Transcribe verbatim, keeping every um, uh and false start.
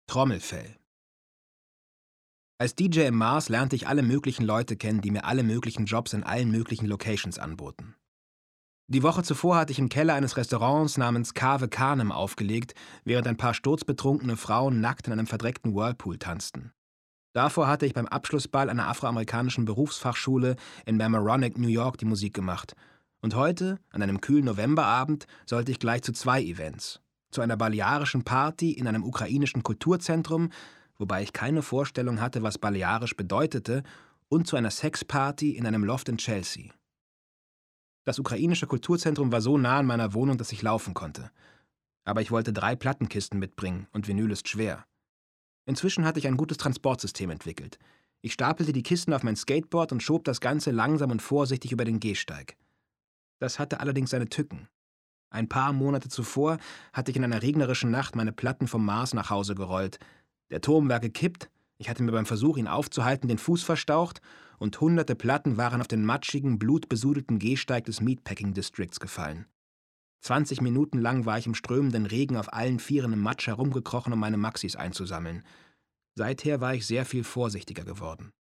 Trommelfell. Als D J im Mars lernte ich alle möglichen Leute kennen, die mir alle möglichen Jobs in allen möglichen Locations anboten. Die Woche zuvor hatte ich im Keller eines Restaurants namens Cave Canem aufgelegt, während ein paar sturzbetrunkene Frauen nackt in einem verdreckten Whirlpool tanzten. Davor hatte ich beim Abschlussball einer afroamerikanischen Berufsfachschule in Mamaroneck, New York, die Musik gemacht. Und heute, an einem kühlen Novemberabend, sollte ich gleich zu zwei Events. Zu einer balearischen Party in einem ukrainischen Kulturzentrum, wobei ich keine Vorstellung hatte, was balearisch bedeutete, und zu einer Sexparty in einem Loft in Chelsea. Das ukrainische Kulturzentrum war so nah an meiner Wohnung, dass ich laufen konnte. Aber ich wollte drei Plattenkisten mitbringen, und Vinyl ist schwer. Inzwischen hatte ich ein gutes Transportsystem entwickelt. Ich stapelte die Kisten auf mein Skateboard und schob das Ganze langsam und vorsichtig über den Gehsteig. Das hatte allerdings seine Tücken. Ein paar Monate zuvor hatte ich in einer regnerischen Nacht meine Platten vom Mars nach Hause gerollt. Der Turm war gekippt, ich hatte mir beim Versuch, ihn aufzuhalten, den Fuß verstaucht und hunderte Platten waren auf den matschigen, blutbesudelten Gehsteig des Meatpacking Districts gefallen. Zwanzig Minuten lang war ich im strömenden Regen auf allen Vieren im Matsch herumgekrochen, um meine Maxis einzusammeln. Seither war ich sehr viel vorsichtiger geworden.